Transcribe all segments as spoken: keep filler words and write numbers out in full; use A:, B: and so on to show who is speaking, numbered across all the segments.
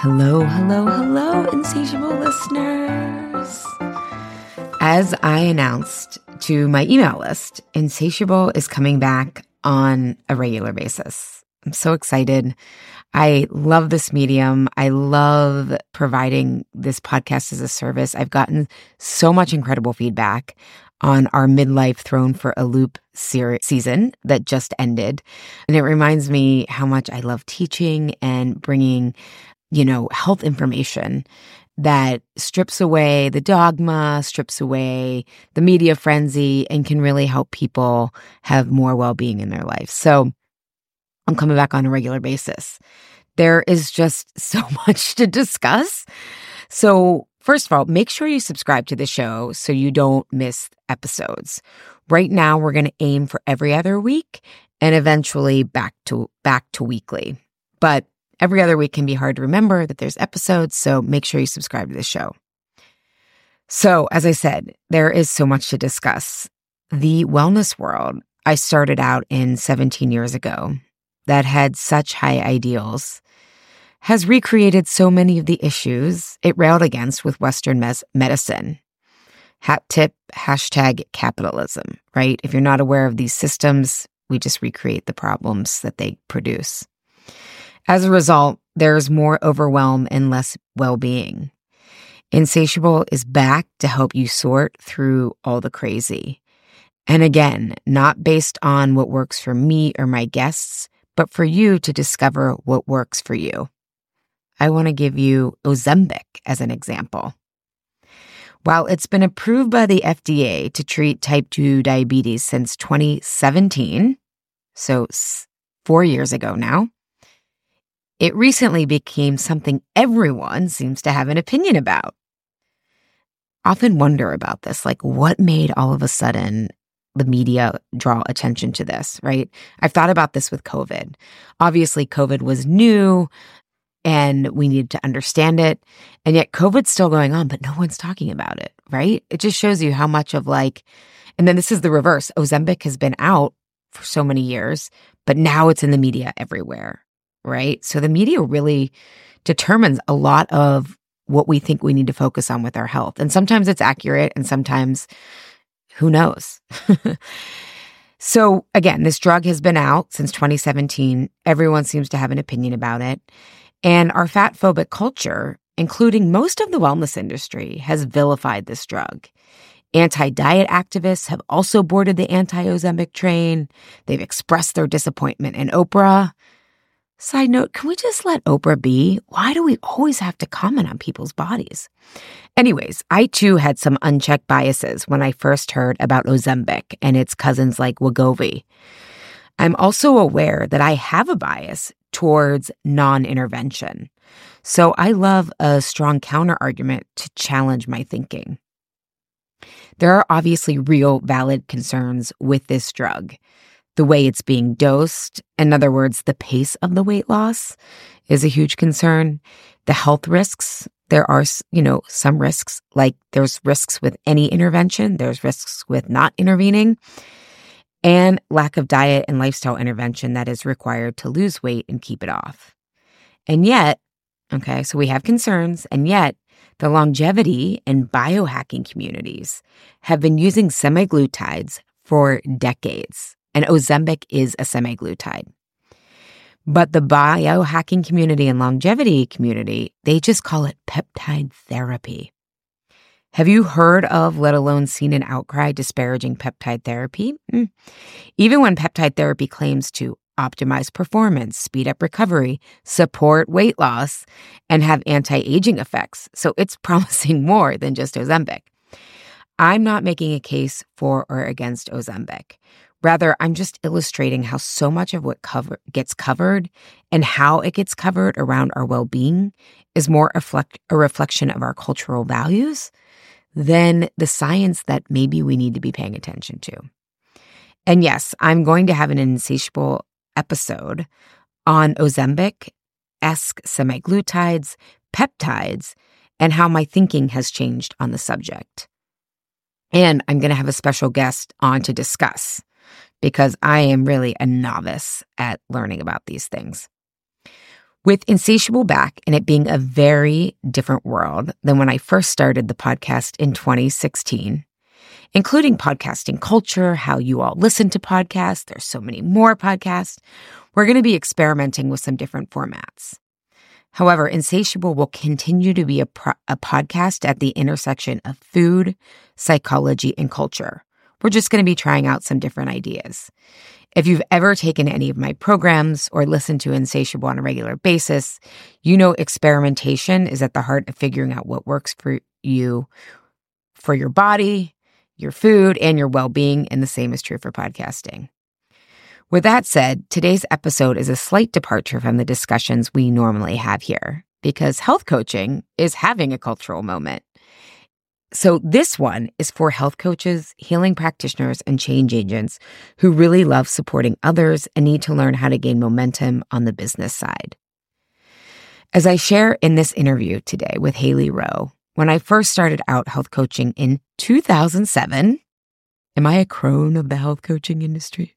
A: Hello, hello, hello, insatiable listeners. As I announced to my email list, Insatiable is coming back on a regular basis. I'm so excited. I love this medium. I love providing this podcast as a service. I've gotten so much incredible feedback on our Midlife Thrown for a Loop ser- season that just ended. And it reminds me how much I love teaching and bringing, you know, health information that strips away the dogma, strips away the media frenzy, and can really help people have more well-being in their life. So I'm coming back on a regular basis. There is just so much to discuss. So first of all, make sure you subscribe to the show so you don't miss episodes. Right now, we're going to aim for every other week and eventually back to back to weekly. But every other week can be hard to remember that there's episodes, so make sure you subscribe to the show. So, as I said, there is so much to discuss. The wellness world I started out in seventeen years ago that had such high ideals has recreated so many of the issues it railed against with Western mes- medicine. Hat tip, hashtag capitalism, right? If you're not aware of these systems, we just recreate the problems that they produce. As a result, there's more overwhelm and less well-being. Insatiable is back to help you sort through all the crazy. And again, not based on what works for me or my guests, but for you to discover what works for you. I want to give you Ozempic as an example. While it's been approved by the F D A to treat type two diabetes since twenty seventeen, so four years ago now, it recently became something everyone seems to have an opinion about. Often wonder about this, like what made all of a sudden the media draw attention to this, right? I've thought about this with COVID. Obviously, COVID was new and we needed to understand it. And yet COVID's still going on, but no one's talking about it, right? It just shows you how much of like, and then this is the reverse. Ozempic has been out for so many years, but now it's in the media everywhere, right? So the media really determines a lot of what we think we need to focus on with our health. And sometimes it's accurate and sometimes who knows? So again, this drug has been out since twenty seventeen. Everyone seems to have an opinion about it. And our fat-phobic culture, including most of the wellness industry, has vilified this drug. Anti-diet activists have also boarded the anti-Ozempic train. They've expressed their disappointment in Oprah. Side note, can we just let Oprah be? Why do we always have to comment on people's bodies? Anyways, I too had some unchecked biases when I first heard about Ozempic and its cousins like Wegovy. I'm also aware that I have a bias towards non-intervention. So I love a strong counter-argument to challenge my thinking. There are obviously real valid concerns with this drug. The way it's being dosed, in other words, the pace of the weight loss is a huge concern. The health risks, there are, you know, some risks, like there's risks with any intervention, there's risks with not intervening, and lack of diet and lifestyle intervention that is required to lose weight and keep it off. And yet, okay, so we have concerns, and yet the longevity and biohacking communities have been using semaglutides for decades. And Ozempic is a semaglutide. But the biohacking community and longevity community, they just call it peptide therapy. Have you heard of, let alone seen an outcry disparaging peptide therapy? Mm. Even when peptide therapy claims to optimize performance, speed up recovery, support weight loss, and have anti-aging effects. So it's promising more than just Ozempic. I'm not making a case for or against Ozempic. Rather, I'm just illustrating how so much of what cover, gets covered and how it gets covered around our well-being is more a, reflect, a reflection of our cultural values than the science that maybe we need to be paying attention to. And yes, I'm going to have an insatiable episode on Ozempic-esque semaglutides, peptides, and how my thinking has changed on the subject. And I'm going to have a special guest on to discuss, because I am really a novice at learning about these things. With Insatiable back and it being a very different world than when I first started the podcast in twenty sixteen, including podcasting culture, how you all listen to podcasts, there's so many more podcasts, we're going to be experimenting with some different formats. However, Insatiable will continue to be a, pro- a podcast at the intersection of food, psychology, and culture. We're just going to be trying out some different ideas. If you've ever taken any of my programs or listened to Insatiable on a regular basis, you know experimentation is at the heart of figuring out what works for you, for your body, your food, and your well-being, and the same is true for podcasting. With that said, today's episode is a slight departure from the discussions we normally have here, because health coaching is having a cultural moment. So this one is for health coaches, healing practitioners, and change agents who really love supporting others and need to learn how to gain momentum on the business side. As I share in this interview today with Haley Rowe, when I first started out health coaching in two thousand seven, am I a crone of the health coaching industry?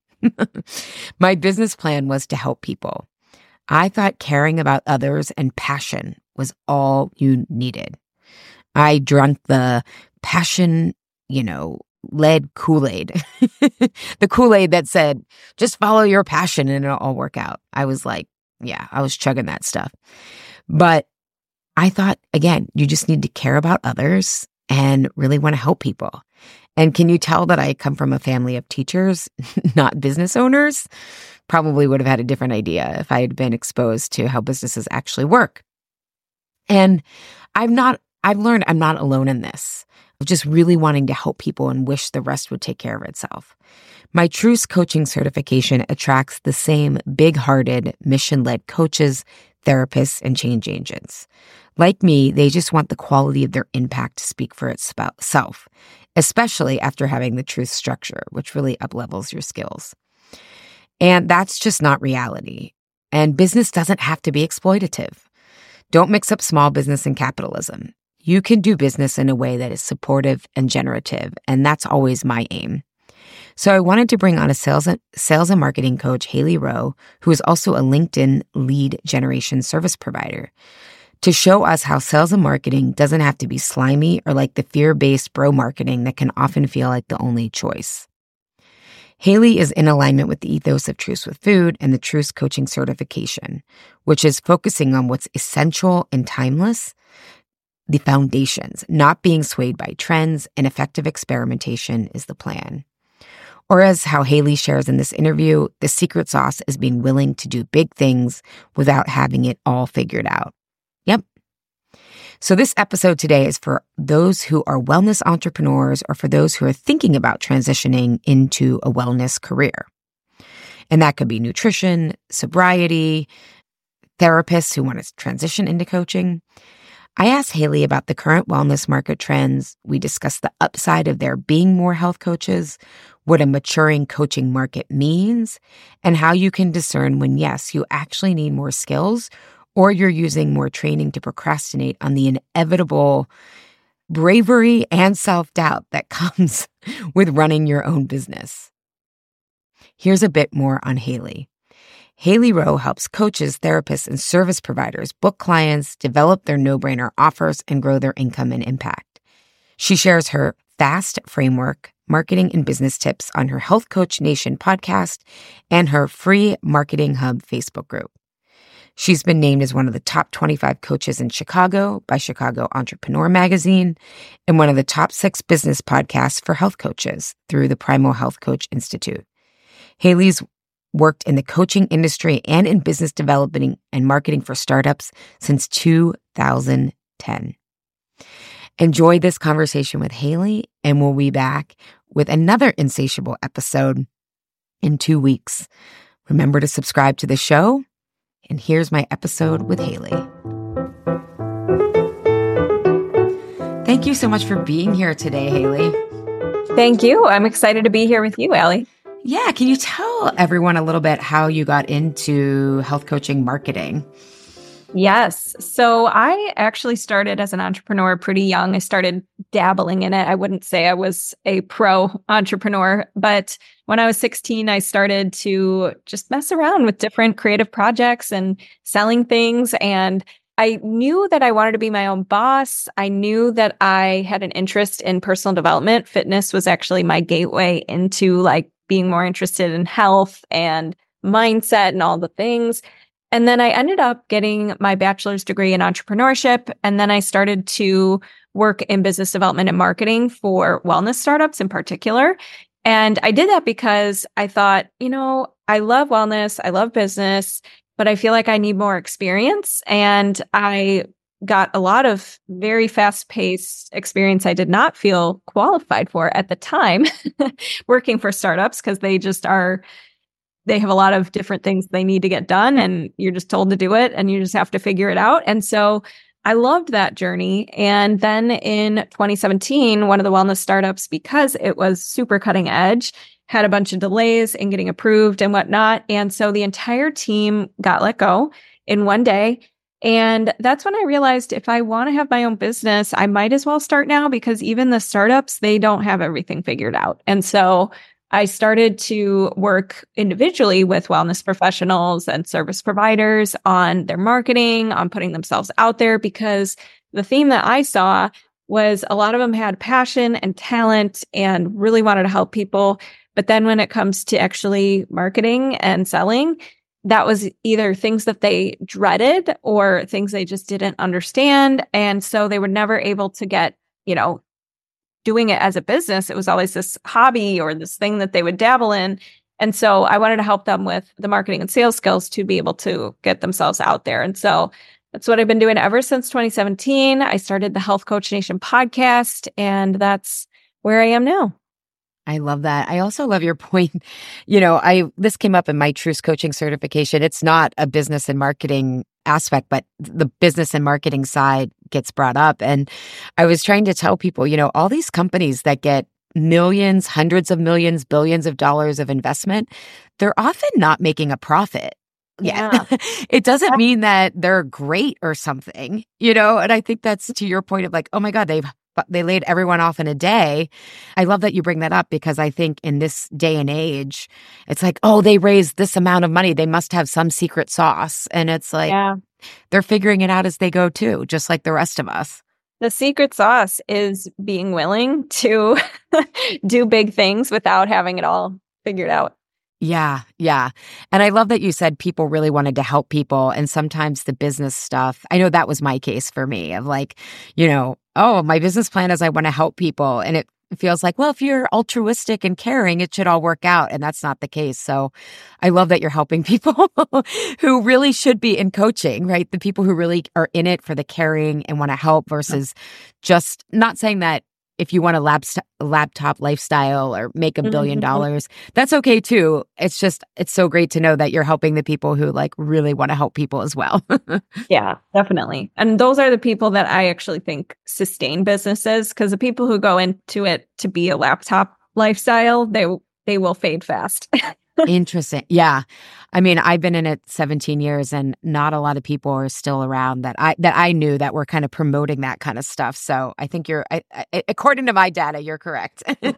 A: My business plan was to help people. I thought caring about others and passion was all you needed. I drank the passion, you know, led Kool-Aid, the Kool-Aid that said, just follow your passion and it'll all work out. I was like, yeah, I was chugging that stuff. But I thought, again, you just need to care about others and really want to help people. And can you tell that I come from a family of teachers, not business owners? Probably would have had a different idea if I had been exposed to how businesses actually work. And I'm not I've learned I'm not alone in this, of just really wanting to help people and wish the rest would take care of itself. My Truce coaching certification attracts the same big-hearted, mission-led coaches, therapists, and change agents. Like me, they just want the quality of their impact to speak for itself, especially after having the Truce structure, which really uplevels your skills. And that's just not reality. And business doesn't have to be exploitative. Don't mix up small business and capitalism. You can do business in a way that is supportive and generative, and that's always my aim. So I wanted to bring on a sales and, sales and marketing coach, Haley Rowe, who is also a LinkedIn lead generation service provider, to show us how sales and marketing doesn't have to be slimy or like the fear-based bro marketing that can often feel like the only choice. Haley is in alignment with the ethos of Truce with Food and the Truce coaching certification, which is focusing on what's essential and timeless, the foundations, not being swayed by trends, and effective experimentation is the plan. Or as how Haley shares in this interview, the secret sauce is being willing to do big things without having it all figured out. Yep. So this episode today is for those who are wellness entrepreneurs or for those who are thinking about transitioning into a wellness career. And that could be nutrition, sobriety, therapists who want to transition into coaching. I asked Haley about the current wellness market trends. We discussed the upside of there being more health coaches, what a maturing coaching market means, and how you can discern when, yes, you actually need more skills or you're using more training to procrastinate on the inevitable bravery and self-doubt that comes with running your own business. Here's a bit more on Haley. Haley Rowe helps coaches, therapists, and service providers book clients, develop their no-brainer offers, and grow their income and impact. She shares her FAST framework, marketing and business tips on her Health Coach Nation podcast and her free Marketing Hub Facebook group. She's been named as one of the top twenty-five coaches in Chicago by Chicago Entrepreneur Magazine and one of the top six business podcasts for health coaches through the Primal Health Coach Institute. Haley's worked in the coaching industry and in business development and marketing for startups since two thousand ten. Enjoy this conversation with Haley, and we'll be back with another Insatiable episode in two weeks. Remember to subscribe to the show, and here's my episode with Haley. Thank you so much for being here today, Haley.
B: Thank you. I'm excited to be here with you, Allie.
A: Yeah. Can you tell everyone a little bit how you got into health coaching marketing?
B: Yes. So I actually started as an entrepreneur pretty young. I started dabbling in it. I wouldn't say I was a pro entrepreneur, but when I was sixteen, I started to just mess around with different creative projects and selling things. And I knew that I wanted to be my own boss. I knew that I had an interest in personal development. Fitness was actually my gateway into like being more interested in health and mindset and all the things. And then I ended up getting my bachelor's degree in entrepreneurship. And then I started to work in business development and marketing for wellness startups in particular. And I did that because I thought, you know, I love wellness, I love business, but I feel like I need more experience. And I got a lot of very fast-paced experience I did not feel qualified for at the time working for startups because they just are they have a lot of different things they need to get done and you're just told to do it and you just have to figure it out. And so I loved that journey. And then in twenty seventeen, one of the wellness startups, because it was super cutting edge, had a bunch of delays in getting approved and whatnot. And so the entire team got let go in one day. And that's when I realized if I want to have my own business, I might as well start now because even the startups, they don't have everything figured out. And so I started to work individually with wellness professionals and service providers on their marketing, on putting themselves out there, because the theme that I saw was a lot of them had passion and talent and really wanted to help people. But then when it comes to actually marketing and selling, that was either things that they dreaded or things they just didn't understand. And so they were never able to get, you know, doing it as a business. It was always this hobby or this thing that they would dabble in. And so I wanted to help them with the marketing and sales skills to be able to get themselves out there. And so that's what I've been doing ever since twenty seventeen. I started the Health Coach Nation podcast, and that's where I am now.
A: I love that. I also love your point. You know, I this came up in my Truce Coaching certification. It's not a business and marketing aspect, but the business and marketing side gets brought up. And I was trying to tell people, you know, all these companies that get millions, hundreds of millions, billions of dollars of investment, they're often not making a profit. Yeah. It doesn't mean that they're great or something, you know? And I think that's to your point of like, oh my God, they've but they laid everyone off in a day. I love that you bring that up because I think in this day and age, it's like, oh, they raised this amount of money. They must have some secret sauce. And it's like, yeah. They're figuring it out as they go too, just like the rest of us.
B: The secret sauce is being willing to do big things without having it all figured out.
A: Yeah, yeah. And I love that you said people really wanted to help people. And sometimes the business stuff, I know that was my case for me of like, you know, oh, my business plan is I want to help people. And it feels like, well, if you're altruistic and caring, it should all work out. And that's not the case. So I love that you're helping people who really should be in coaching, right? The people who really are in it for the caring and want to help versus just not saying that if you want a lap st- laptop lifestyle or make a billion mm-hmm. dollars, that's okay too. It's just, it's so great to know that you're helping the people who like really want to help people as well.
B: Yeah, definitely. And those are the people that I actually think sustain businesses because the people who go into it to be a laptop lifestyle, they they will fade fast.
A: Interesting. Yeah. I mean, I've been in it seventeen years and not a lot of people are still around that I that I knew that were kind of promoting that kind of stuff. So I think you're, I, I, according to my data, you're correct.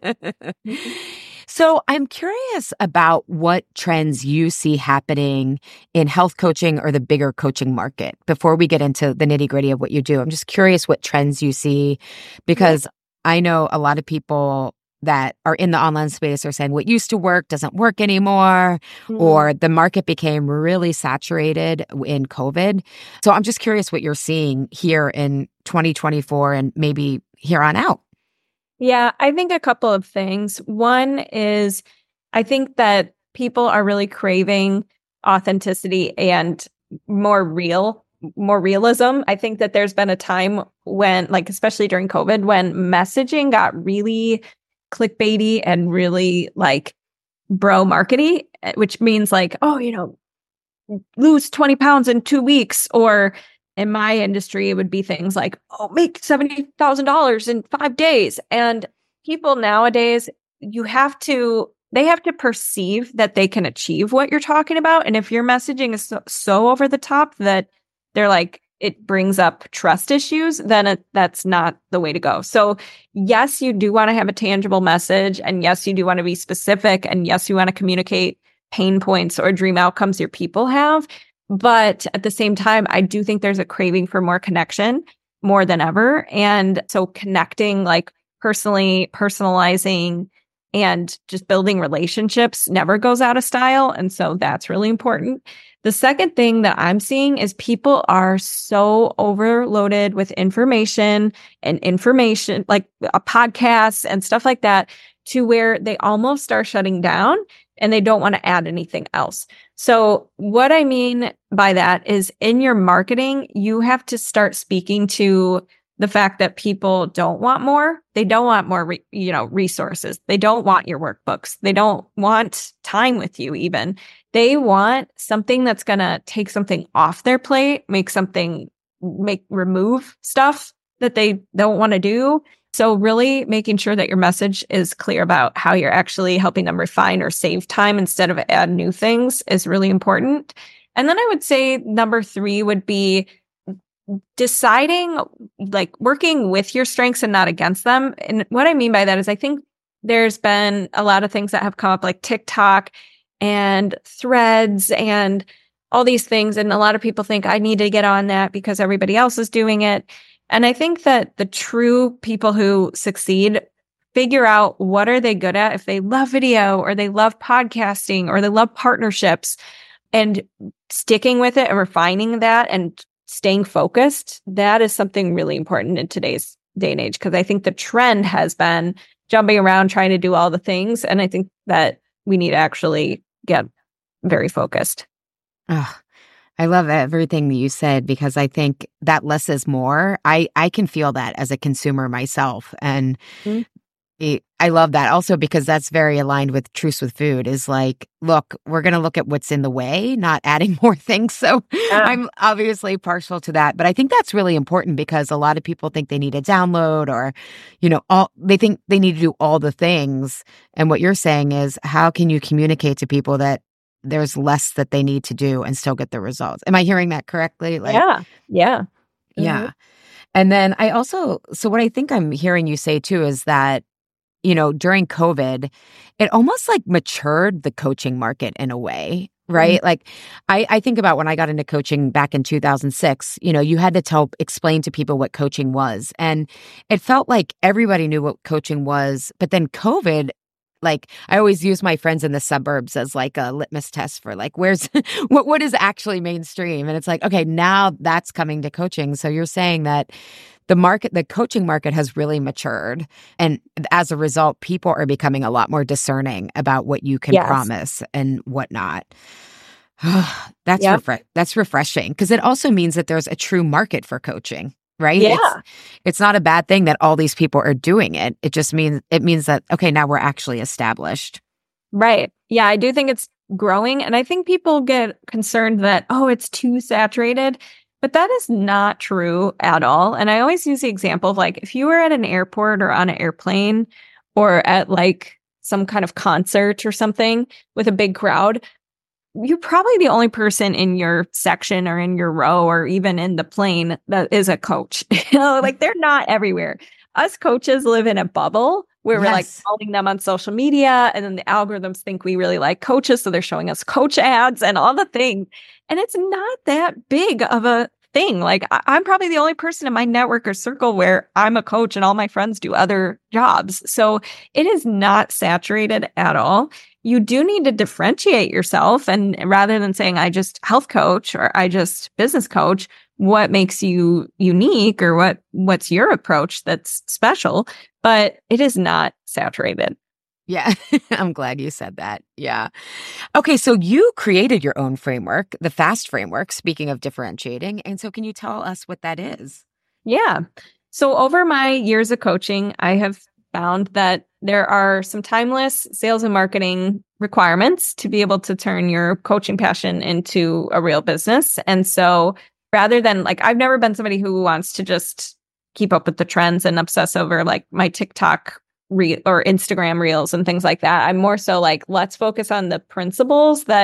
A: So I'm curious about what trends you see happening in health coaching or the bigger coaching market before we get into the nitty gritty of what you do. I'm just curious what trends you see because yeah. I know a lot of people that are in the online space are saying what used to work doesn't work anymore, mm. or the market became really saturated in COVID. So I'm just curious what you're seeing here in twenty twenty-four and maybe here on out.
B: Yeah, I think a couple of things. One is I think that people are really craving authenticity and more real, more realism. I think that there's been a time when, like, especially during COVID, when messaging got really clickbaity and really like bro markety, which means like, oh, you know, lose twenty pounds in two weeks. Or in my industry, it would be things like, oh, make seventy thousand dollars in five days. And people nowadays, you have to, they have to perceive that they can achieve what you're talking about. And if your messaging is so, so over the top that they're like, it brings up trust issues, then it, that's not the way to go. So yes, you do want to have a tangible message. And yes, you do want to be specific. And yes, you want to communicate pain points or dream outcomes your people have. But at the same time, I do think there's a craving for more connection more than ever. And so connecting, like personally, personalizing, and just building relationships never goes out of style. And so that's really important. The second thing that I'm seeing is people are so overloaded with information and information, like a podcast and stuff like that, to where they almost are shutting down and they don't want to add anything else. So what I mean by that is in your marketing, you have to start speaking to the fact that people don't want more. They don't want more, re- you know, resources. They don't want your workbooks. They don't want time with you even. They want something that's going to take something off their plate, make something, make, remove stuff that they don't want to do. So really making sure that your message is clear about how you're actually helping them refine or save time instead of add new things is really important. And then I would say number three would be deciding, like working with your strengths and not against them. And what I mean by that is I think there's been a lot of things that have come up like TikTok and Threads and all these things. And a lot of people think I need to get on that because everybody else is doing it. And I think that the true people who succeed figure out what are they good at. If they love video or they love podcasting or they love partnerships, and sticking with it and refining that and staying focused, that is something really important in today's day and age. Because I think the trend has been jumping around trying to do all the things. And I think that we need to actually get very focused.
A: Oh, I love everything that you said because I think that less is more. I, I can feel that as a consumer myself. And mm-hmm. it, I love that also because that's very aligned with Truths with Food is like, look, we're going to look at what's in the way, not adding more things. So yeah. I'm obviously partial to that. But I think that's really important because a lot of people think they need a download or, you know, all they think they need to do all the things. And what you're saying is how can you communicate to people that there's less that they need to do and still get the results? Am I hearing that correctly?
B: Like, yeah. Yeah. Mm-hmm.
A: Yeah. And then I also, so what I think I'm hearing you say too is that, you know, during COVID, it almost like matured the coaching market in a way, right? Mm-hmm. Like I, I think about when I got into coaching back in two thousand six, you know, you had to tell, explain to people what coaching was. And it felt like everybody knew what coaching was. But then COVID, like I always use my friends in the suburbs as like a litmus test for like, where's what, what is actually mainstream? And it's like, okay, now that's coming to coaching. So you're saying that the market, the coaching market has really matured. And as a result, people are becoming a lot more discerning about what you can yes. promise and whatnot. that's yep. refre- that's refreshing because it also means that there's a true market for coaching, right?
B: Yeah.
A: It's, it's not a bad thing that all these people are doing it. It just means, it means that, okay, now we're actually established.
B: Right. Yeah, I do think it's growing. And I think people get concerned that, oh, it's too saturated. But that is not true at all. And I always use the example of like, if you were at an airport or on an airplane or at like some kind of concert or something with a big crowd, you're probably the only person in your section or in your row or even in the plane that is a coach. You know, like they're not everywhere. Us coaches live in a bubble where yes. we're like following them on social media. And then the algorithms think we really like coaches. So they're showing us coach ads and all the things. And it's not that big of a thing. Like I- I'm probably the only person in my network or circle where I'm a coach and all my friends do other jobs. So it is not saturated at all. You do need to differentiate yourself. And rather than saying, I just health coach or I just business coach, what makes you unique or what what's your approach that's special? But it is not saturated.
A: Yeah, I'm glad you said that. Yeah. Okay, so you created your own framework, the FAST framework, speaking of differentiating. And so can you tell us what that is?
B: Yeah. So over my years of coaching, I have found that there are some timeless sales and marketing requirements to be able to turn your coaching passion into a real business. And so rather than like, I've never been somebody who wants to just keep up with the trends and obsess over like my TikTok Re- or Instagram reels and things like that. I'm more so like, let's focus on the principles that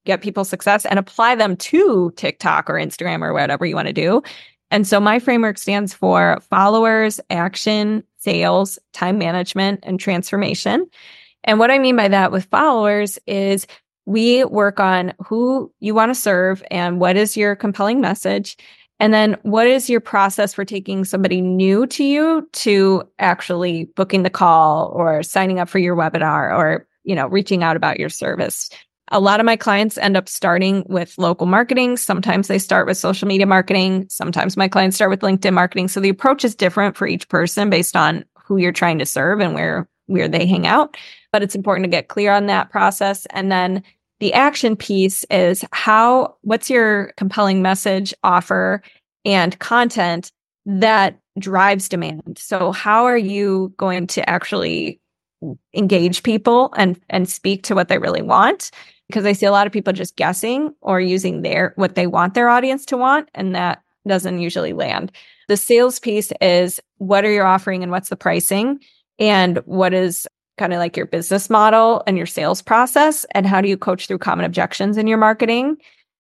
B: get people success and apply them to TikTok or Instagram or whatever you want to do. And so my framework stands for followers, action, sales, time management, and transformation. And what I mean by that with followers is we work on who you want to serve and what is your compelling message. And then what is your process for taking somebody new to you to actually booking the call or signing up for your webinar or, you know, reaching out about your service. A lot of my clients end up starting with local marketing. Sometimes they start with social media marketing. Sometimes my clients start with LinkedIn marketing. So the approach is different for each person based on who you're trying to serve and where, where they hang out. But it's important to get clear on that process. And then the action piece is how, what's your compelling message, offer, and content that drives demand? So how are you going to actually engage people and, and speak to what they really want? Because I see a lot of people just guessing or using their what they want their audience to want, and that doesn't usually land. The sales piece is what are you offering and what's the pricing, and what is kind of like your business model and your sales process, and how do you coach through common objections in your marketing?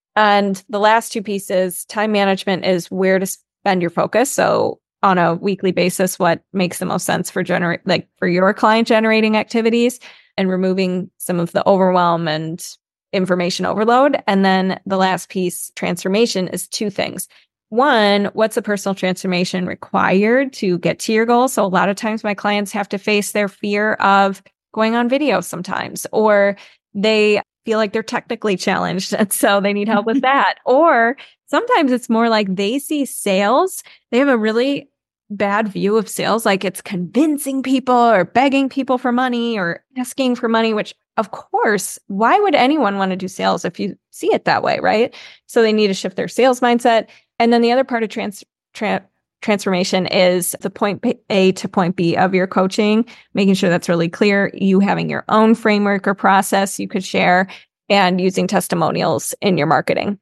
B: And the last two pieces, time management, is where to spend your focus. So on a weekly basis, what makes the most sense for generate like for your client generating activities, and removing some of the overwhelm and information overload. And then the last piece, transformation, is two things. One, what's the personal transformation required to get to your goal? So a lot of times my clients have to face their fear of going on video sometimes, or they feel like they're technically challenged, and so they need help with that. Or sometimes it's more like they see sales. They have a really bad view of sales, like it's convincing people or begging people for money or asking for money, which of course, why would anyone want to do sales if you see it that way, right? So they need to shift their sales mindset. And then the other part of trans, tra- transformation is the point A to point B of your coaching, making sure that's really clear, you having your own framework or process you could share, and using testimonials in your marketing.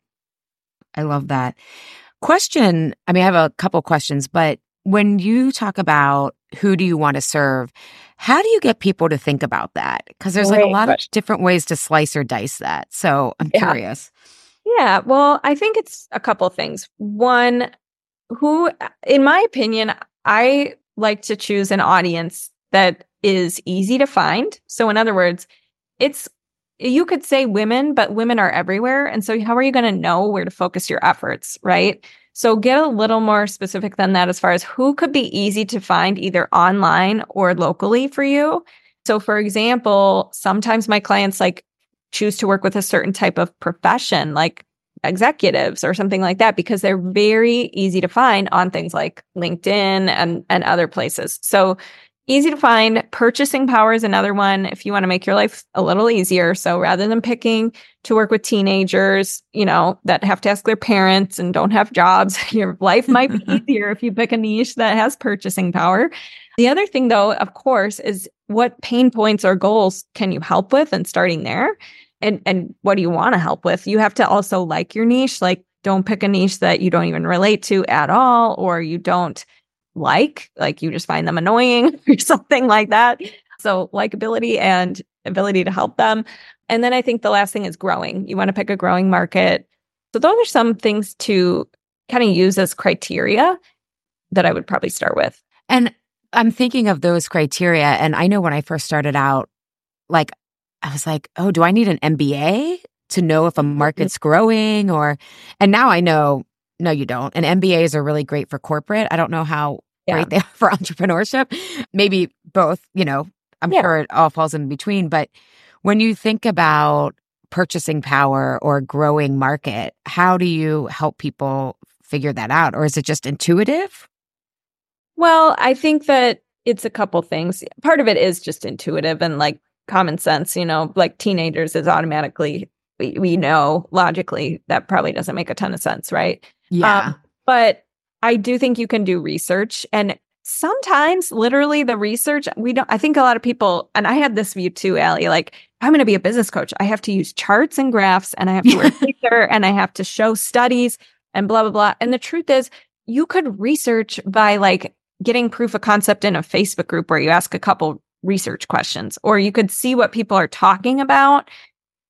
A: I love that. Question, I mean, I have a couple questions, but when you talk about who do you want to serve, how do you get people to think about that? Because there's like a lot of different ways to slice or dice that. So I'm
B: yeah.
A: curious.
B: Yeah, well, I think it's a couple things. One, who, in my opinion, I like to choose an audience that is easy to find. So in other words, it's, you could say women, but women are everywhere. And so how are you going to know where to focus your efforts, right? So get a little more specific than that as far as who could be easy to find either online or locally for you. So for example, sometimes my clients like choose to work with a certain type of profession, like executives or something like that, because they're very easy to find on things like LinkedIn and, and other places. So easy to find. Purchasing power is another one if you want to make your life a little easier. So rather than picking to work with teenagers, you know, that have to ask their parents and don't have jobs, your life might be easier if you pick a niche that has purchasing power. The other thing, though, of course, is what pain points or goals can you help with, and starting there. And and what do you want to help with? You have to also like your niche. Like, don't pick a niche that you don't even relate to at all, or you don't like, like you just find them annoying or something like that. So likability and ability to help them. And then I think the last thing is growing. You want to pick a growing market. So those are some things to kind of use as criteria that I would probably start with.
A: And I'm thinking of those criteria. And I know when I first started out, like, I was like, oh, do I need an M B A to know if a market's growing? Or, and now I know, no, you don't. And M B As are really great for corporate. I don't know how yeah. great they are for entrepreneurship. Maybe both, you know, I'm yeah. sure it all falls in between. But when you think about purchasing power or growing market, how do you help people figure that out? Or is it just intuitive?
B: Well, I think that it's a couple things. Part of it is just intuitive and like common sense, you know, like teenagers is automatically, we, we know logically that probably doesn't make a ton of sense, right?
A: Yeah.
B: Um, but I do think you can do research, and sometimes literally the research, we don't, I think a lot of people, and I had this view too, Allie, like, I'm going to be a business coach. I have to use charts and graphs, and I have to wear paper, and I have to show studies and blah, blah, blah. And the truth is, you could research by like getting proof of concept in a Facebook group where you ask a couple research questions, or you could see what people are talking about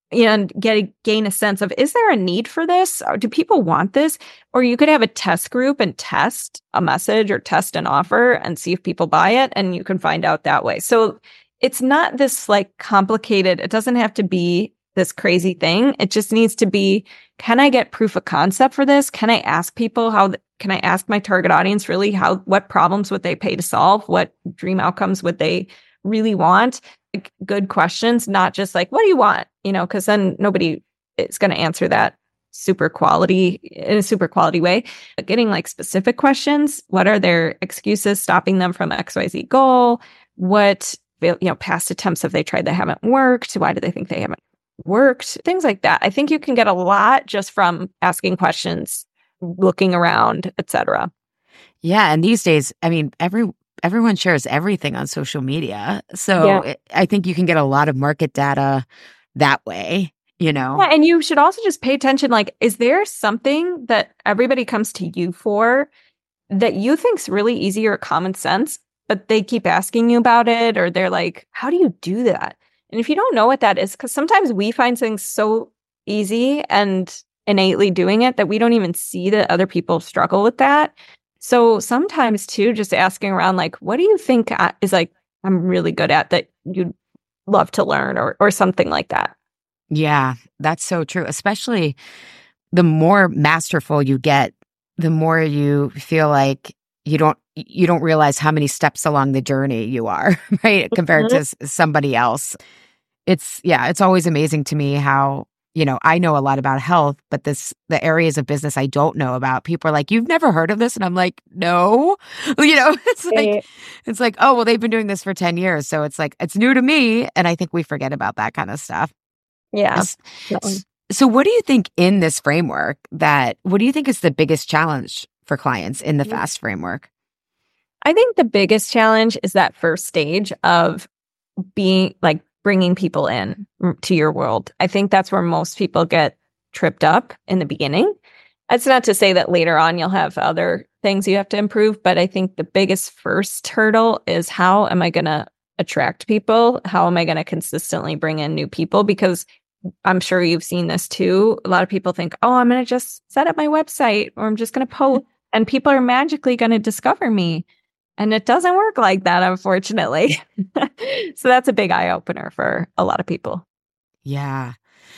B: and get gain a sense of, is there a need for this? Or do people want this? Or you could have a test group and test a message or test an offer and see if people buy it, and you can find out that way. So it's not this like complicated, it doesn't have to be this crazy thing. It just needs to be, can I get proof of concept for this? Can I ask people how, can I ask my target audience really how, what problems would they pay to solve? What dream outcomes would they really want? Like, good questions, not just like, what do you want? You know, because then nobody is going to answer that super quality in a super quality way. But getting like specific questions, what are their excuses stopping them from X Y Z goal? What, you know, past attempts have they tried that haven't worked? Why do they think they haven't worked? Things like that. I think you can get a lot just from asking questions, looking around, et cetera.
A: Yeah. And these days, I mean, every everyone shares everything on social media. So yeah. it, I think you can get a lot of market data that way, you know?
B: Yeah. And you should also just pay attention. Like, is there something that everybody comes to you for that you think's really easy or common sense, but they keep asking you about it, or they're like, how do you do that? And if you don't know what that is, because sometimes we find things so easy and innately doing it that we don't even see that other people struggle with that. So sometimes too, just asking around, like, what do you think is like, I'm really good at that you'd love to learn, or or something like that.
A: Yeah, that's so true. Especially the more masterful you get, the more you feel like you don't you don't realize how many steps along the journey you are, right? Compared mm-hmm. to somebody else. It's, yeah, it's always amazing to me how, you know, I know a lot about health, but this, the areas of business I don't know about, people are like, you've never heard of this? And I'm like, no, you know, it's like, right. it's like, oh, well, they've been doing this for ten years. So it's like, it's new to me. And I think we forget about that kind of stuff.
B: Yeah.
A: So what do you think in this framework that, what do you think is the biggest challenge for clients in the mm-hmm. FAST framework?
B: I think the biggest challenge is that first stage of being like, bringing people in to your world. I think that's where most people get tripped up in the beginning. That's not to say that later on you'll have other things you have to improve, but I think the biggest first hurdle is, how am I going to attract people? How am I going to consistently bring in new people? Because I'm sure you've seen this too. A lot of people think, oh, I'm going to just set up my website, or I'm just going to post, and people are magically going to discover me. And it doesn't work like that, unfortunately. So that's a big eye opener for a lot of people.
A: Yeah.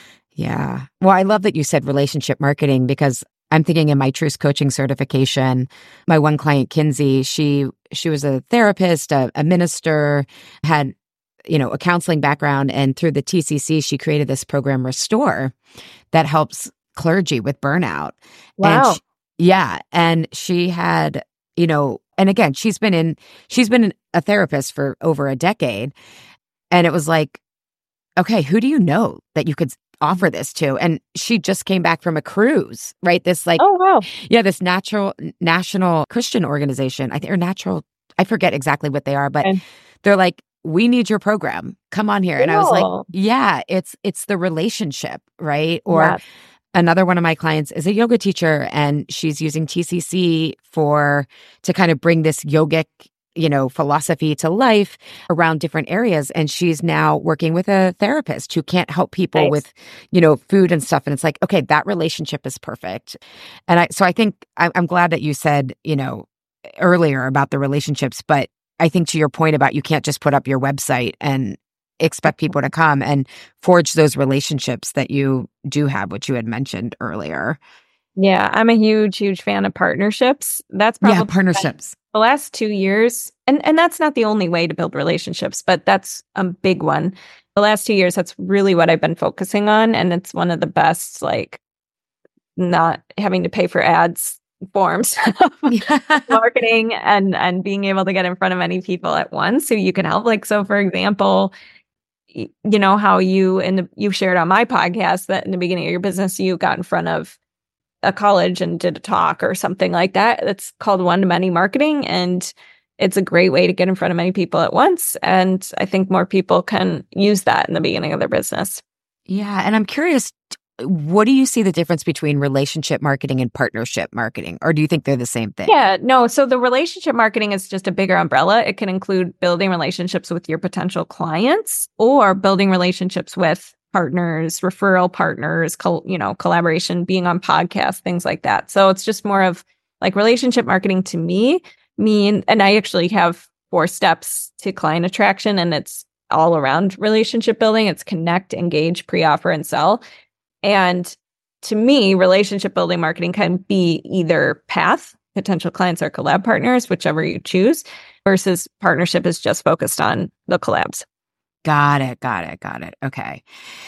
A: Yeah. Well, I love that you said relationship marketing, because I'm thinking in my Truce coaching certification, my one client, Kinsey, she she was a therapist, a, a minister, had, you know, a counseling background. And through the T C C, she created this program, Restore, that helps clergy with burnout.
B: Wow.
A: And she, yeah. And she had, you know, and again, she's been in, she's been a therapist for over a decade. And it was like, okay, who do you know that you could offer this to? And she just came back from a cruise, right? This like,
B: oh, wow.
A: Yeah, this natural, national Christian organization, I think, or natural, I forget exactly what they are, but okay. They're like, we need your program. Come on here. Cool. And I was like, yeah, it's, it's the relationship, right? Or yeah. Another one of my clients is a yoga teacher, and she's using T C C for, to kind of bring this yogic, you know, philosophy to life around different areas. And she's now working with a therapist who can't help people nice. with, you know, food and stuff. And it's like, okay, that relationship is perfect. And I, so I think I, I'm glad that you said, you know, earlier about the relationships, but I think to your point about, you can't just put up your website and expect people to come and forge those relationships that you do have, which you had mentioned earlier.
B: Yeah, I'm a huge, huge fan of partnerships. That's probably
A: yeah, partnerships.
B: The last two years, and, and that's not the only way to build relationships, but that's a big one. The last two years, that's really what I've been focusing on. And it's one of the best, like, not having to pay for ads forms marketing and and being able to get in front of many people at once so you can help. Like, so for example, you know how you in the you've shared on my podcast that in the beginning of your business you got in front of a college and did a talk or something like that. It's called one-to-many marketing, and it's a great way to get in front of many people at once. And I think more people can use that in the beginning of their business.
A: Yeah, and I'm curious, what do you see the difference between relationship marketing and partnership marketing? Or do you think they're the same thing?
B: Yeah, no. So the relationship marketing is just a bigger umbrella. It can include building relationships with your potential clients or building relationships with partners, referral partners, col- you know, collaboration, being on podcasts, things like that. So it's just more of like relationship marketing to me mean, and I actually have four steps to client attraction, and it's all around relationship building. It's connect, engage, pre-offer, and sell. And to me, relationship building marketing can be either path, potential clients or collab partners, whichever you choose, versus partnership is just focused on the collabs.
A: Got it. Got it. Got it. Okay.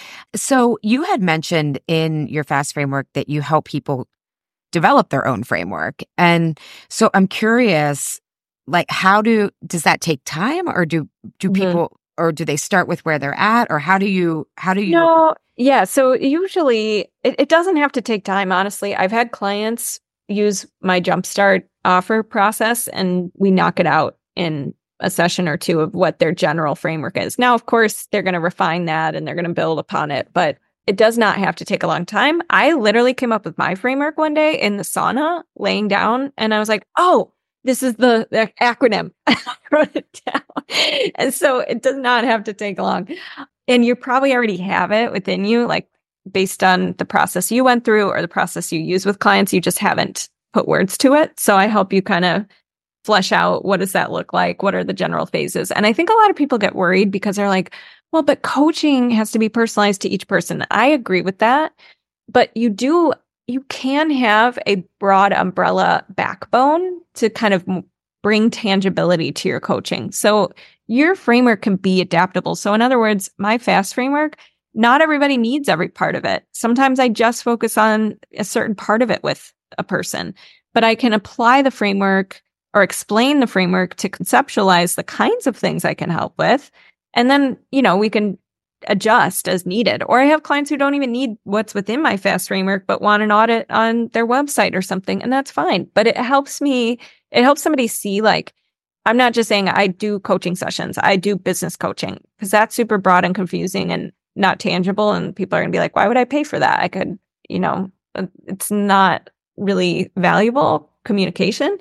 A: So you had mentioned in your FAST framework that you help people develop their own framework. And so I'm curious, like, how do, does that take time, or do, do mm-hmm. people, or do they start with where they're at, or how do you, how do you?
B: No. Yeah. So usually it, it doesn't have to take time. Honestly, I've had clients use my Jumpstart offer process and we knock it out in a session or two of what their general framework is. Now, of course, they're going to refine that and they're going to build upon it, but it does not have to take a long time. I literally came up with my framework one day in the sauna, laying down, and I was like, oh, this is the, the acronym. I wrote it down. And so it does not have to take long. And you probably already have it within you, like based on the process you went through or the process you use with clients. You just haven't put words to it. So I help you kind of flesh out, what does that look like? What are the general phases? And I think a lot of people get worried because they're like, well, but coaching has to be personalized to each person. I agree with that. But you do, you can have a broad umbrella backbone to kind of bring tangibility to your coaching. So your framework can be adaptable. So in other words, my FAST framework, not everybody needs every part of it. Sometimes I just focus on a certain part of it with a person, but I can apply the framework or explain the framework to conceptualize the kinds of things I can help with. And then, you know, we can adjust as needed. Or I have clients who don't even need what's within my FAST framework, but want an audit on their website or something. And that's fine. But it helps me, it helps somebody see, like, I'm not just saying I do coaching sessions. I do business coaching, because that's super broad and confusing and not tangible. And people are going to be like, why would I pay for that? I could, you know, it's not really valuable communication.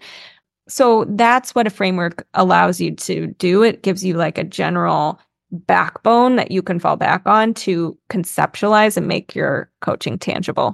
B: So that's what a framework allows you to do. It gives you like a general backbone that you can fall back on to conceptualize and make your coaching tangible.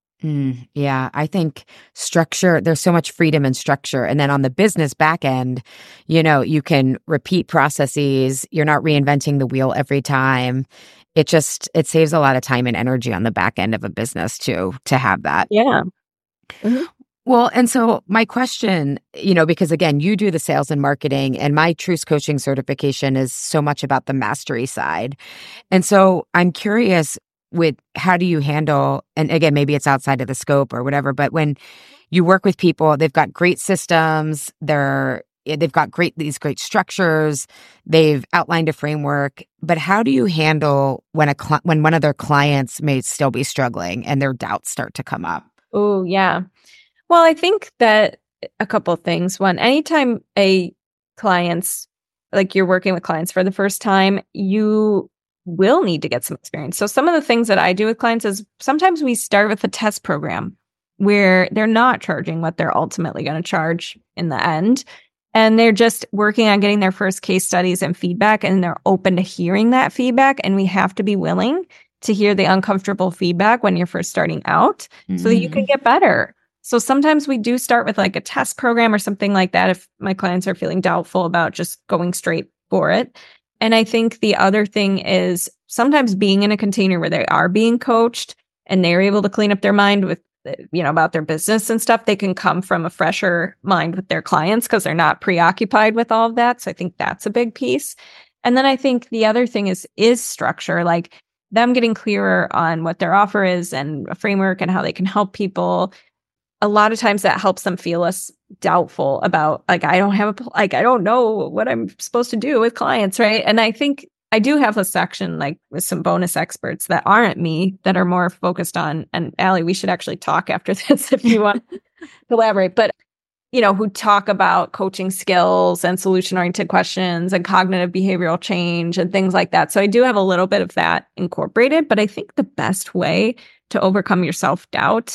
A: Mm, yeah, I think structure, there's so much freedom in structure. And then on the business back end, you know, you can repeat processes. You're not reinventing the wheel every time. It just, it saves a lot of time and energy on the back end of a business too, to have that.
B: Yeah. Mm-hmm.
A: Well, and so my question, you know, because again, you do the sales and marketing, and my Truce Coaching certification is so much about the mastery side. And so I'm curious with how do you handle, and again, maybe it's outside of the scope or whatever, but when you work with people, they've got great systems, they're, they've got great, these great structures, they've outlined a framework, but how do you handle when a cl- when one of their clients may still be struggling and their doubts start to come up?
B: Oh, yeah. Well, I think that a couple of things. One, anytime a client's, like you're working with clients for the first time, you will need to get some experience. So some of the things that I do with clients is sometimes we start with a test program where they're not charging what they're ultimately going to charge in the end. And they're just working on getting their first case studies and feedback, and they're open to hearing that feedback. And we have to be willing to hear the uncomfortable feedback when you're first starting out mm-hmm. so that you can get better. So sometimes we do start with like a test program or something like that if my clients are feeling doubtful about just going straight for it. And I think the other thing is sometimes being in a container where they are being coached and they're able to clean up their mind with, you know, about their business and stuff, they can come from a fresher mind with their clients because they're not preoccupied with all of that. So I think that's a big piece. And then I think the other thing is, is structure, like them getting clearer on what their offer is and a framework and how they can help people. A lot of times that helps them feel less doubtful about, like, I don't have a, like, I don't know what I'm supposed to do with clients, right? And I think I do have a section like with some bonus experts that aren't me, that are more focused on, and Allie, we should actually talk after this if you want to collaborate, but, you know, who talk about coaching skills and solution-oriented questions and cognitive behavioral change and things like that. So I do have a little bit of that incorporated, but I think the best way to overcome your self-doubt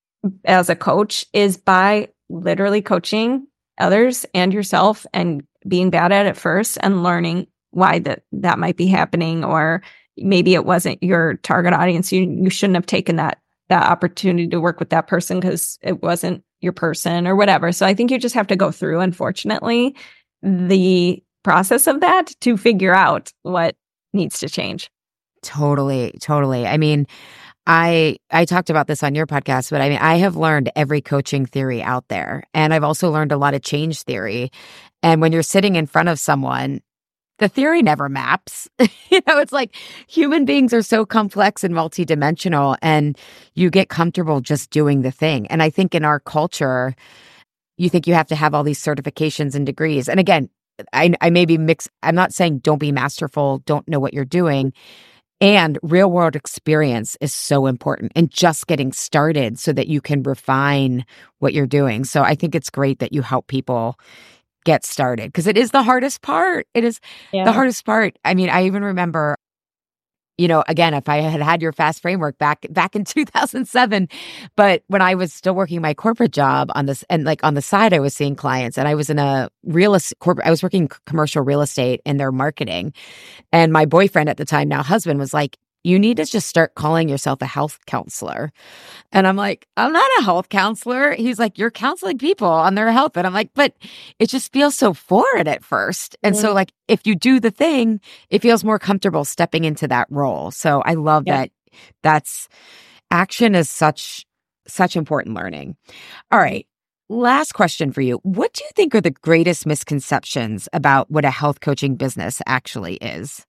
B: as a coach is by literally coaching others and yourself and being bad at it first and learning why that that might be happening, or maybe it wasn't your target audience. You you shouldn't have taken that that opportunity to work with that person because it wasn't your person or whatever. So I think you just have to go through, unfortunately, the process of that to figure out what needs to change.
A: Totally, totally. I mean, I I talked about this on your podcast, but I mean, I have learned every coaching theory out there. And I've also learned a lot of change theory. And when you're sitting in front of someone, the theory never maps. You know, it's like human beings are so complex and multidimensional, and you get comfortable just doing the thing. And I think in our culture, you think you have to have all these certifications and degrees. And again, I, I may be mixed. I'm not saying don't be masterful, don't know what you're doing. And real world experience is so important, and just getting started so that you can refine what you're doing. So I think it's great that you help people get started, because it is the hardest part. It is yeah. the hardest part. I mean, I even remember, you know, again, if I had had your FAST framework back back in two thousand seven, but when I was still working my corporate job on this, and like on the side, I was seeing clients, and I was in a real estate corporate, I was working commercial real estate in their marketing. And my boyfriend at the time, now husband, was like, you need to just start calling yourself a health counselor. And I'm like, I'm not a health counselor. He's like, you're counseling people on their health. And I'm like, but it just feels so foreign at first. And mm-hmm. so like, if you do the thing, it feels more comfortable stepping into that role. So I love yeah. that. That's action is such, such important learning. All right. Last question for you. What do you think are the greatest misconceptions about what a health coaching business actually is?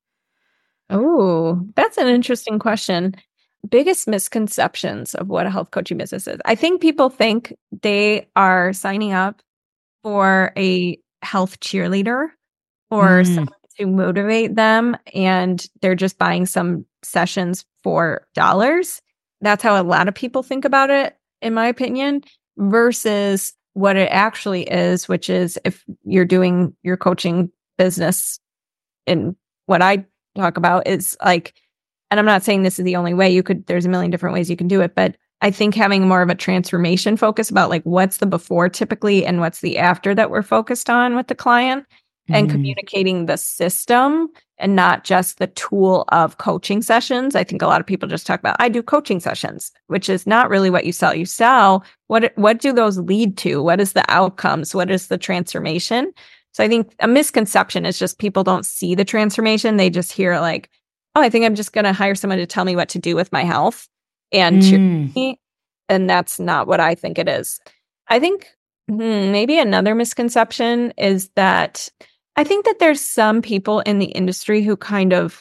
B: Oh, that's an interesting question. Biggest misconceptions of what a health coaching business is. I think people think they are signing up for a health cheerleader or mm. someone to motivate them, and they're just buying some sessions for dollars. That's how a lot of people think about it, in my opinion, versus what it actually is, which is if you're doing your coaching business in what I talk about is like, and I'm not saying this is the only way you could, there's a million different ways you can do it, but I think having more of a transformation focus about like what's the before typically and what's the after that we're focused on with the client mm. and communicating the system and not just the tool of coaching sessions. I think a lot of people just talk about, I do coaching sessions, which is not really what you sell. You sell, what, what do those lead to? What is the outcomes? What is the transformation? So I think a misconception is just people don't see the transformation. They just hear like, oh, I think I'm just going to hire someone to tell me what to do with my health and mm. cheer me. And that's not what I think it is. I think hmm, maybe another misconception is that I think that there's some people in the industry who kind of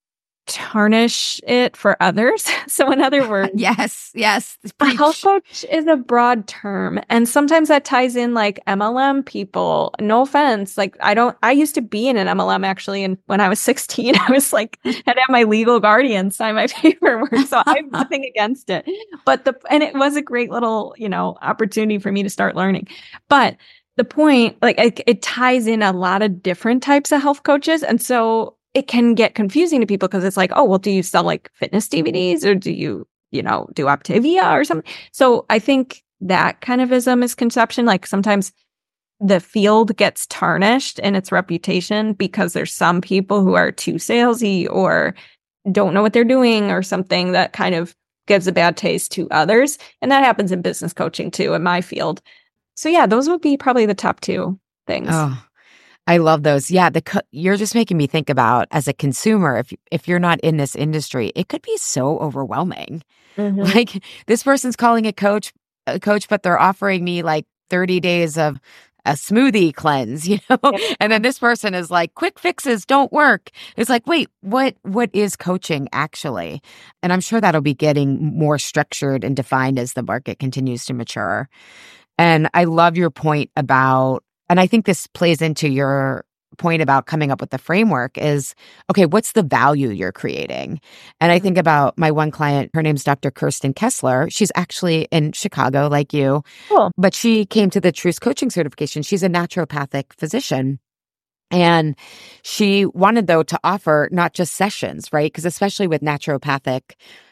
B: tarnish it for others. So in other words,
A: yes, yes.
B: A health coach is a broad term. And sometimes that ties in like M L M people. No offense. Like I don't, I used to be in an M L M actually. And when I was sixteen, I was like, had to have my legal guardian sign my paperwork. So I have nothing against it. But the, and it was a great little, you know, opportunity for me to start learning. But the point, like it, it ties in a lot of different types of health coaches. And so it can get confusing to people because it's like, oh, well, do you sell like fitness D V Ds or do you, you know, do Optavia or something? So I think that kind of is a misconception. Like sometimes the field gets tarnished in its reputation because there's some people who are too salesy or don't know what they're doing or something that kind of gives a bad taste to others. And that happens in business coaching too, in my field. So yeah, those would be probably the top two things.
A: Oh. I love those. Yeah, the co- you're just making me think about as a consumer, if if you're not in this industry, it could be so overwhelming. Mm-hmm. Like this person's calling a coach, a coach, but they're offering me like thirty days of a smoothie cleanse, you know? Yeah. And then this person is like, quick fixes don't work. It's like, wait, what what is coaching actually? And I'm sure that'll be getting more structured and defined as the market continues to mature. And I love your point about, and I think this plays into your point about coming up with the framework is, okay, what's the value you're creating? And I think about my one client, her name's Doctor Kirsten Kessler. She's actually in Chicago like you, cool. But she came to the Truce Coaching Certification. She's a naturopathic physician. And she wanted, though, to offer not just sessions, right? Because especially with naturopathic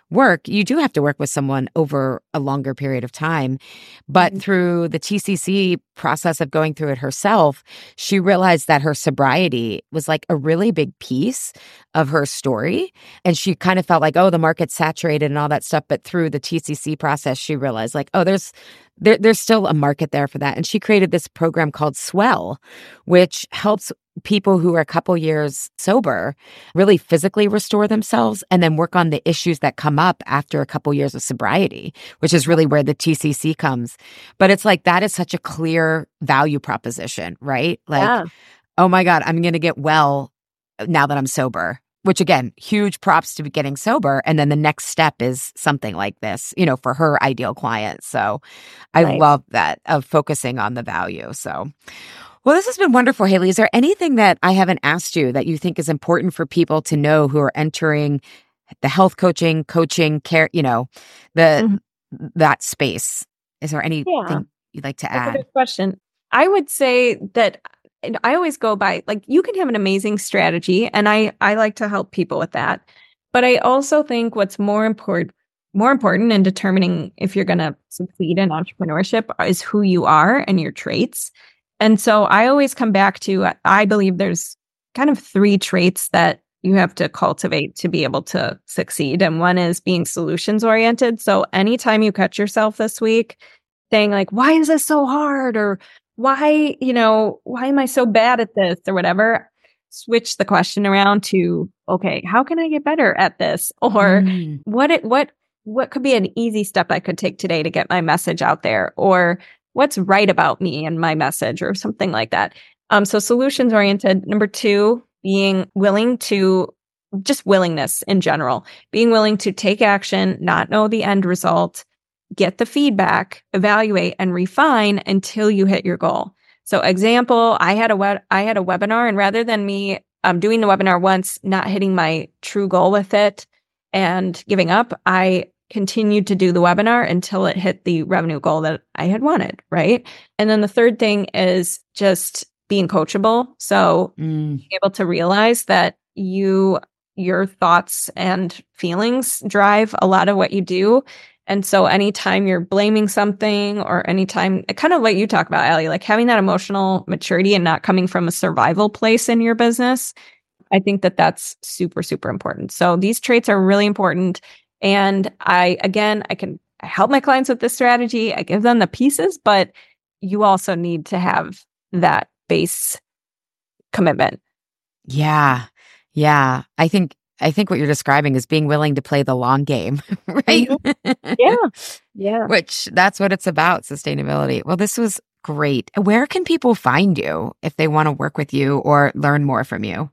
A: work, you do have to work with someone over a longer period of time. But mm-hmm. through the T C C process of going through it herself, she realized that her sobriety was like a really big piece of her story. And she kind of felt like, oh, the market's saturated and all that stuff. But through the T C C process, she realized like, oh, there's there, there's still a market there for that. And she created this program called Swell, which helps people who are a couple years sober really physically restore themselves and then work on the issues that come up after a couple years of sobriety, which is really where the T C C comes. But it's like that is such a clear value proposition, right? Like, yeah. oh my God, I'm going to get well now that I'm sober, which again, huge props to be getting sober. And then the next step is something like this, you know, for her ideal client. So I nice. love that of focusing on the value. So well, this has been wonderful, Haley. Is there anything that I haven't asked you that you think is important for people to know who are entering the health coaching, coaching, care, you know, the mm-hmm. that space? Is there anything yeah. you'd like to
B: That's
A: add?
B: A good question. I would say that I always go by, like, you can have an amazing strategy, and I, I like to help people with that. But I also think what's more important, more important in determining if you're going to succeed in entrepreneurship is who you are and your traits. And so I always come back to, I believe there's kind of three traits that you have to cultivate to be able to succeed. And one is being solutions oriented. So anytime you catch yourself this week saying like, why is this so hard? Or why, you know, why am I so bad at this or whatever? Switch the question around to, okay, how can I get better at this? Or mm. what, it, what, what could be an easy step I could take today to get my message out there? Or what's right about me and my message or something like that. Um, so solutions oriented. Number two, being willing to, just willingness in general, being willing to take action, not know the end result, get the feedback, evaluate and refine until you hit your goal. So example, I had a web, I had a webinar, and rather than me um, doing the webinar once, not hitting my true goal with it and giving up, I continued to do the webinar until it hit the revenue goal that I had wanted, right? And then the third thing is just being coachable. So mm. being able to realize that you, your thoughts and feelings drive a lot of what you do. And so anytime you're blaming something or anytime, kind of like you talk about, Allie, like having that emotional maturity and not coming from a survival place in your business, I think that that's super, super important. So these traits are really important. And I, again, I can help my clients with this strategy. I give them the pieces, but you also need to have that base commitment.
A: Yeah. Yeah. I think, I think what you're describing is being willing to play the long game, right?
B: Mm-hmm. Yeah. Yeah.
A: Which that's what it's about, sustainability. Well, this was great. Where can people find you if they want to work with you or learn more from you?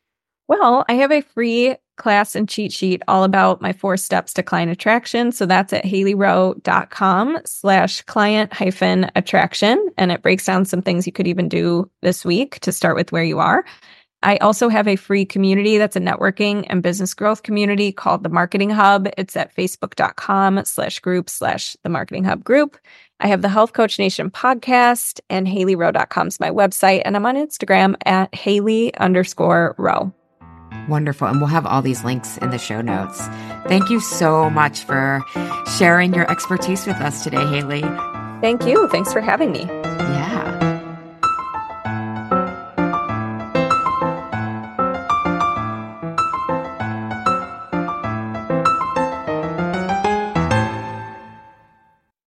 B: Well, I have a free class and cheat sheet all about my four steps to client attraction. So that's at haleyrowe.com slash client hyphen attraction. And it breaks down some things you could even do this week to start with where you are. I also have a free community that's a networking and business growth community called the Marketing Hub. It's at facebook.com slash group slash the Marketing Hub group. I have the Health Coach Nation podcast, and haley rowe dot com is my website. And I'm on Instagram at Haley underscore Rowe.
A: Wonderful. And we'll have all these links in the show notes. Thank you so much for sharing your expertise with us today, Haley.
B: Thank you. Thanks for having me.
A: Yeah.